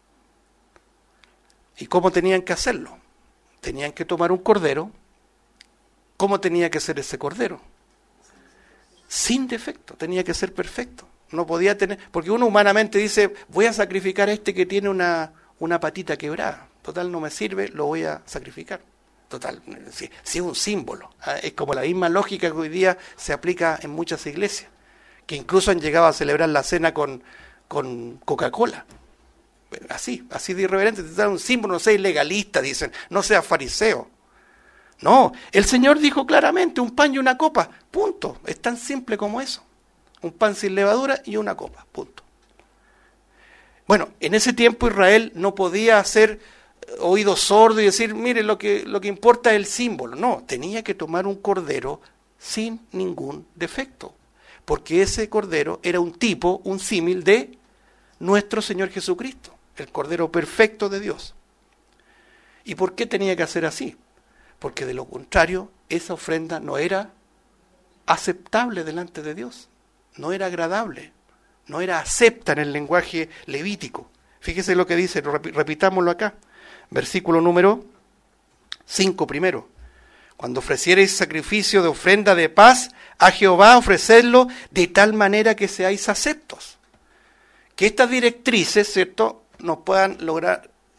Speaker 1: ¿Y cómo tenían que hacerlo? Tenían que tomar un cordero. ¿Cómo tenía que ser ese cordero? Sin defecto, tenía que ser perfecto. No podía tener, porque uno humanamente dice, voy a sacrificar a este que tiene una patita quebrada. Total, no me sirve, lo voy a sacrificar. Total, sí, es un símbolo. Es como la misma lógica que hoy día se aplica en muchas iglesias, que incluso han llegado a celebrar la cena con Coca-Cola. Así de irreverente, te dan un símbolo, no seas legalista, dicen, no seas fariseo. No, el Señor dijo claramente, un pan y una copa, punto. Es tan simple como eso. Un pan sin levadura y una copa, punto. Bueno, en ese tiempo Israel no podía hacer oído sordo y decir, mire, lo que importa es el símbolo. No, tenía que tomar un cordero sin ningún defecto, porque ese cordero era un tipo, un símil de nuestro Señor Jesucristo, el cordero perfecto de Dios. ¿Y por qué tenía que hacer así? Porque de lo contrario, esa ofrenda no era aceptable delante de Dios, no era agradable, no era acepta en el lenguaje levítico. Fíjese lo que dice, repitámoslo acá. Versículo número 5 primero. Cuando ofreciereis sacrificio de ofrenda de paz a Jehová, ofrecedlo de tal manera que seáis aceptos. Que estas directrices, ¿cierto?, nos puedan lograr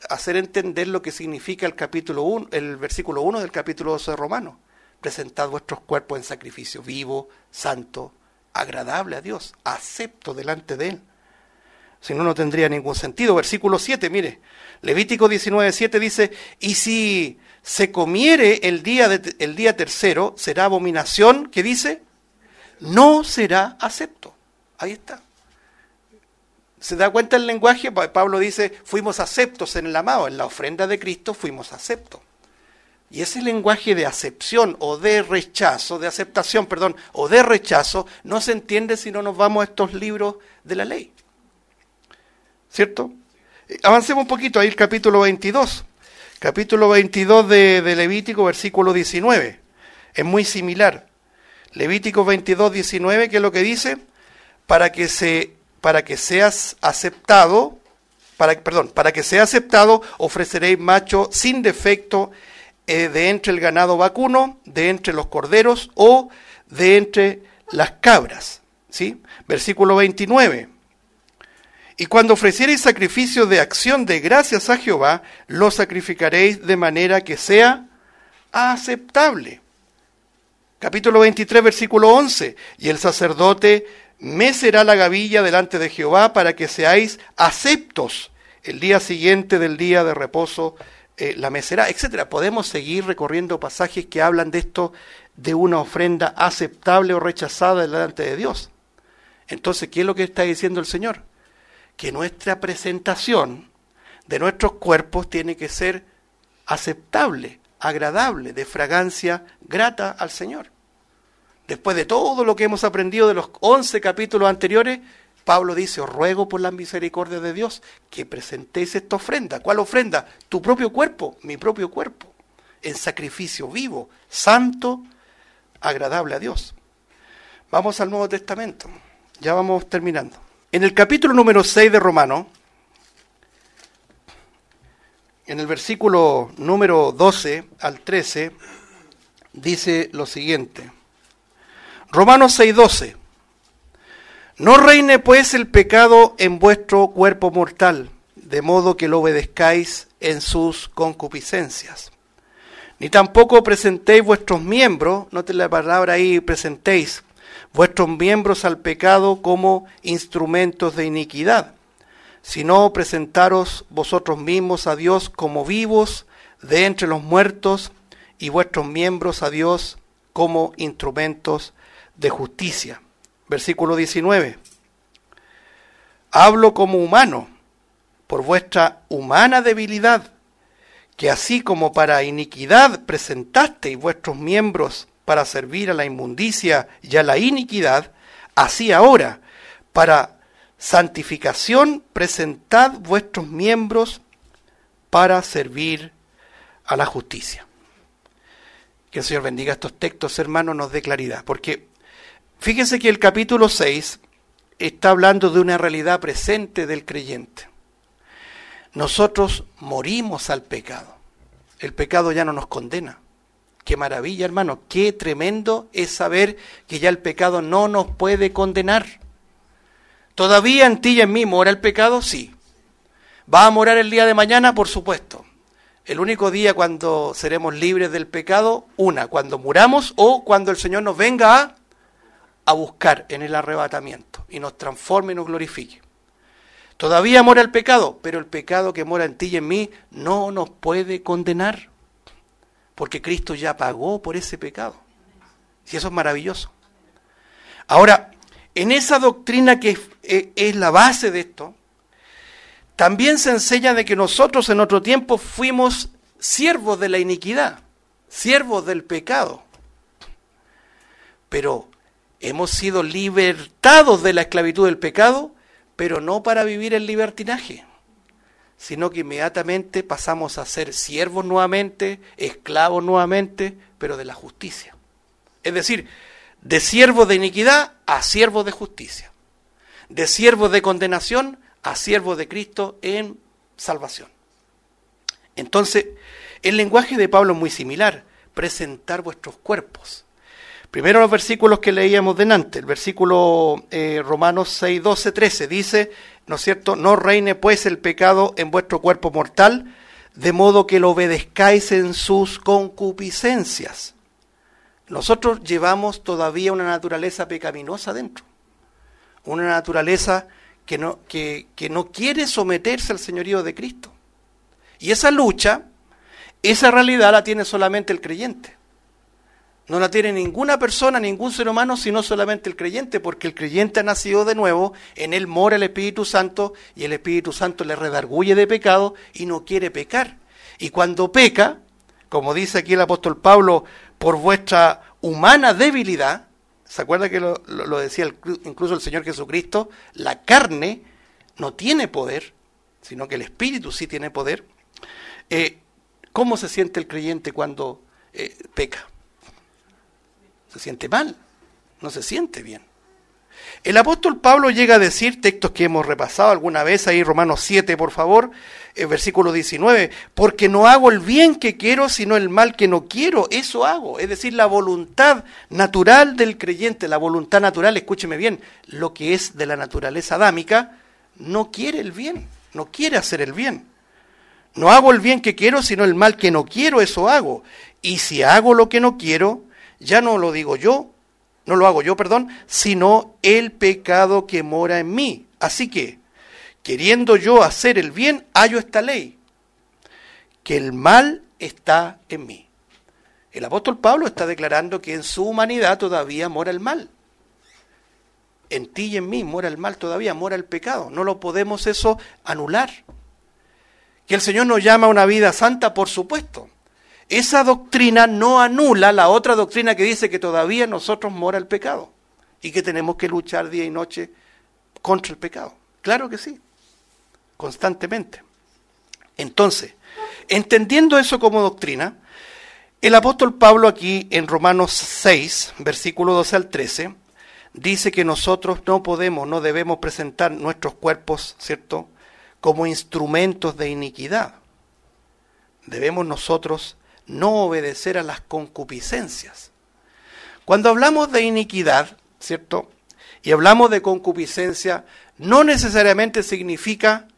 Speaker 1: hacer entender lo que significa el versículo 1 del capítulo 12 de Romanos. Presentad vuestros cuerpos en sacrificio vivo, santo, agradable a Dios, acepto delante de Él. Si no, no tendría ningún sentido. Versículo 7, mire, Levítico 19:7 dice, y si se comiere el día tercero, será abominación, ¿qué dice? No será acepto. Ahí está. ¿Se da cuenta el lenguaje? Pablo dice, fuimos aceptos en el amado, en la ofrenda de Cristo fuimos aceptos. Y ese lenguaje de acepción o de rechazo, de aceptación, perdón, o de rechazo, no se entiende si no nos vamos a estos libros de la ley. ¿Cierto? Avancemos un poquito ahí el capítulo 22. Capítulo 22 de Levítico, versículo 19. Es muy similar. Levítico 22, 19, ¿qué es lo que dice? Para que sea aceptado, ofreceréis macho sin defecto de entre el ganado vacuno, de entre los corderos o de entre las cabras. ¿Sí? Versículo 29. Y cuando ofreciereis sacrificio de acción de gracias a Jehová, lo sacrificaréis de manera que sea aceptable. Capítulo 23, versículo 11. Y el sacerdote mecerá la gavilla delante de Jehová para que seáis aceptos. El día siguiente del día de reposo la mecerá, etcétera. Podemos seguir recorriendo pasajes que hablan de esto, de una ofrenda aceptable o rechazada delante de Dios. Entonces, ¿qué es lo que está diciendo el Señor? Que nuestra presentación de nuestros cuerpos tiene que ser aceptable, agradable, de fragancia grata al Señor. Después de todo lo que hemos aprendido de los 11 capítulos anteriores, Pablo dice, os ruego por la misericordia de Dios que presentéis esta ofrenda. ¿Cuál ofrenda? Tu propio cuerpo, mi propio cuerpo, en sacrificio vivo, santo, agradable a Dios. Vamos al Nuevo Testamento, ya vamos terminando. En el capítulo número 6 de Romanos, en el versículo número 12 al 13, dice lo siguiente. Romanos 6:12. No reine pues el pecado en vuestro cuerpo mortal, de modo que lo obedezcáis en sus concupiscencias. Ni tampoco presentéis vuestros miembros, noten la palabra ahí, presentéis, vuestros miembros al pecado como instrumentos de iniquidad, sino presentaros vosotros mismos a Dios como vivos de entre los muertos y vuestros miembros a Dios como instrumentos de justicia. Versículo 19. Hablo como humano, por vuestra humana debilidad, que así como para iniquidad presentasteis vuestros miembros para servir a la inmundicia y a la iniquidad, así ahora, para santificación, presentad vuestros miembros para servir a la justicia. Que el Señor bendiga estos textos, hermanos, nos dé claridad, porque fíjense que el capítulo 6 está hablando de una realidad presente del creyente. Nosotros morimos al pecado. El pecado ya no nos condena. Qué maravilla, hermano, qué tremendo es saber que ya el pecado no nos puede condenar. ¿Todavía en ti y en mí mora el pecado? Sí. ¿Va a morar el día de mañana? Por supuesto. El único día cuando seremos libres del pecado, cuando muramos o cuando el Señor nos venga a buscar en el arrebatamiento y nos transforme y nos glorifique. Todavía mora el pecado, pero el pecado que mora en ti y en mí no nos puede condenar, porque Cristo ya pagó por ese pecado. Y eso es maravilloso. Ahora, en esa doctrina que es la base de esto, también se enseña de que nosotros en otro tiempo fuimos siervos de la iniquidad, siervos del pecado. Pero hemos sido libertados de la esclavitud del pecado, pero no para vivir el libertinaje, sino que inmediatamente pasamos a ser siervos nuevamente, esclavos nuevamente, pero de la justicia. Es decir, de siervos de iniquidad a siervos de justicia, de siervos de condenación a siervos de Cristo en salvación. Entonces, el lenguaje de Pablo es muy similar, presentar vuestros cuerpos. Primero los versículos que leíamos delante, el versículo Romanos 6, 12, 13, dice, ¿no es cierto? No reine pues el pecado en vuestro cuerpo mortal, de modo que lo obedezcáis en sus concupiscencias. Nosotros llevamos todavía una naturaleza pecaminosa dentro, una naturaleza que no quiere someterse al señorío de Cristo. Y esa lucha, esa realidad la tiene solamente el creyente. No la tiene ninguna persona, ningún ser humano, sino solamente el creyente, porque el creyente ha nacido de nuevo, en él mora el Espíritu Santo, y el Espíritu Santo le redarguye de pecado y no quiere pecar. Y cuando peca, como dice aquí el apóstol Pablo, por vuestra humana debilidad, ¿se acuerda que lo decía incluso el Señor Jesucristo? La carne no tiene poder, sino que el Espíritu sí tiene poder. ¿Cómo se siente el creyente cuando peca? Se siente mal, no se siente bien. El apóstol Pablo llega a decir, textos que hemos repasado alguna vez, ahí Romanos 7, por favor, versículo 19, porque no hago el bien que quiero, sino el mal que no quiero, eso hago. Es decir, la voluntad natural del creyente, la voluntad natural, escúcheme bien, lo que es de la naturaleza adámica, no quiere el bien, no quiere hacer el bien. No hago el bien que quiero, sino el mal que no quiero, eso hago. Y si hago lo que no quiero, ya no lo digo yo, no lo hago yo, sino el pecado que mora en mí. Así que, queriendo yo hacer el bien, hallo esta ley, que el mal está en mí. El apóstol Pablo está declarando que en su humanidad todavía mora el mal. En ti y en mí mora el mal todavía, mora el pecado. No lo podemos eso anular. Que el Señor nos llama a una vida santa, por supuesto. Esa doctrina no anula la otra doctrina que dice que todavía en nosotros mora el pecado y que tenemos que luchar día y noche contra el pecado. Claro que sí, constantemente. Entonces, entendiendo eso como doctrina, el apóstol Pablo aquí en Romanos 6, versículo 12 al 13, dice que nosotros no debemos presentar nuestros cuerpos, ¿cierto?, como instrumentos de iniquidad. Debemos nosotros no obedecer a las concupiscencias. Cuando hablamos de iniquidad, ¿cierto?, y hablamos de concupiscencia, no necesariamente significa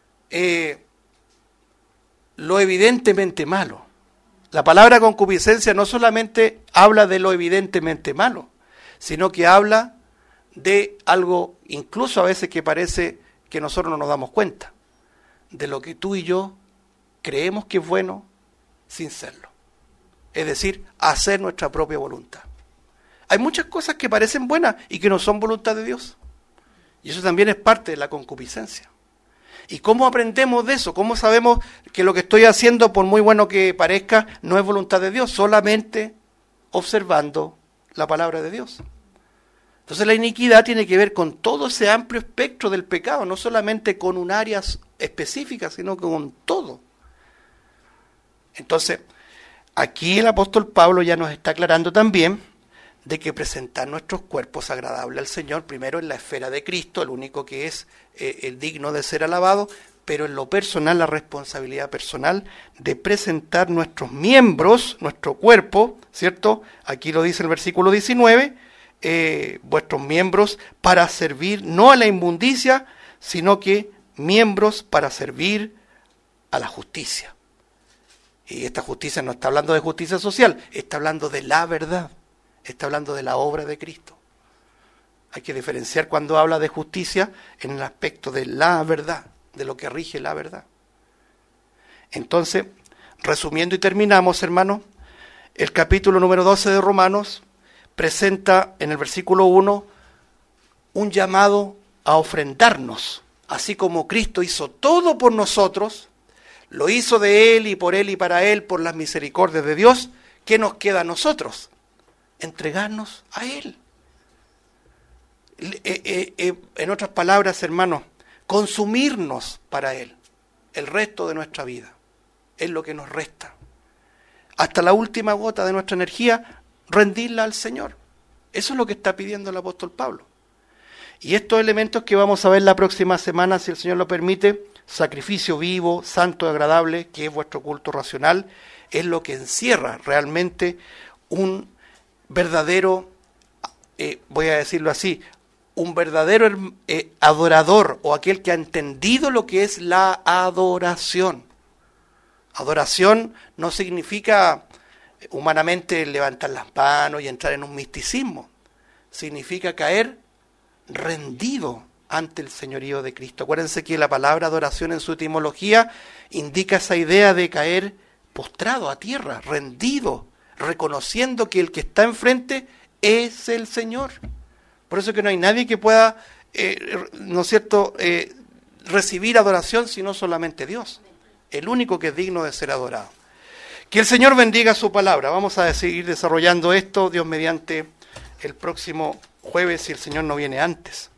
Speaker 1: lo evidentemente malo. La palabra concupiscencia no solamente habla de lo evidentemente malo, sino que habla de algo incluso a veces que parece que nosotros no nos damos cuenta, de lo que tú y yo creemos que es bueno sin serlo. Es decir, hacer nuestra propia voluntad. Hay muchas cosas que parecen buenas y que no son voluntad de Dios. Y eso también es parte de la concupiscencia. ¿Y cómo aprendemos de eso? ¿Cómo sabemos que lo que estoy haciendo, por muy bueno que parezca, no es voluntad de Dios? Solamente observando la palabra de Dios. Entonces la iniquidad tiene que ver con todo ese amplio espectro del pecado, no solamente con un área específica, sino con todo. Entonces, aquí el apóstol Pablo ya nos está aclarando también de que presentar nuestros cuerpos agradables al Señor, primero en la esfera de Cristo, el único que es el digno de ser alabado, pero en lo personal, la responsabilidad personal de presentar nuestros miembros, nuestro cuerpo, ¿cierto? Aquí lo dice el versículo 19, vuestros miembros para servir no a la inmundicia, sino que miembros para servir a la justicia. Y esta justicia no está hablando de justicia social, está hablando de la verdad, está hablando de la obra de Cristo. Hay que diferenciar cuando habla de justicia en el aspecto de la verdad, de lo que rige la verdad. Entonces, resumiendo y terminamos, hermanos, el capítulo número 12 de Romanos presenta en el versículo 1 un llamado a ofrendarnos, así como Cristo hizo todo por nosotros. Lo hizo de Él y para Él, por las misericordias de Dios. ¿Qué nos queda a nosotros? Entregarnos a Él. En otras palabras, hermanos, consumirnos para Él el resto de nuestra vida. Es lo que nos resta. Hasta la última gota de nuestra energía, rendirla al Señor. Eso es lo que está pidiendo el apóstol Pablo. Y estos elementos que vamos a ver la próxima semana, si el Señor lo permite, sacrificio vivo, santo y agradable, que es vuestro culto racional, es lo que encierra realmente un verdadero, voy a decirlo así, un verdadero adorador, o aquel que ha entendido lo que es la adoración. Adoración no significa humanamente levantar las manos y entrar en un misticismo. Significa caer rendido ante el señorío de Cristo. Acuérdense que la palabra adoración en su etimología indica esa idea de caer postrado a tierra, rendido, reconociendo que el que está enfrente es el Señor. Por eso que no hay nadie que pueda, ¿no es cierto?, recibir adoración sino solamente Dios, el único que es digno de ser adorado. Que el Señor bendiga su palabra. Vamos a seguir desarrollando esto, Dios mediante, el próximo jueves, si el Señor no viene antes.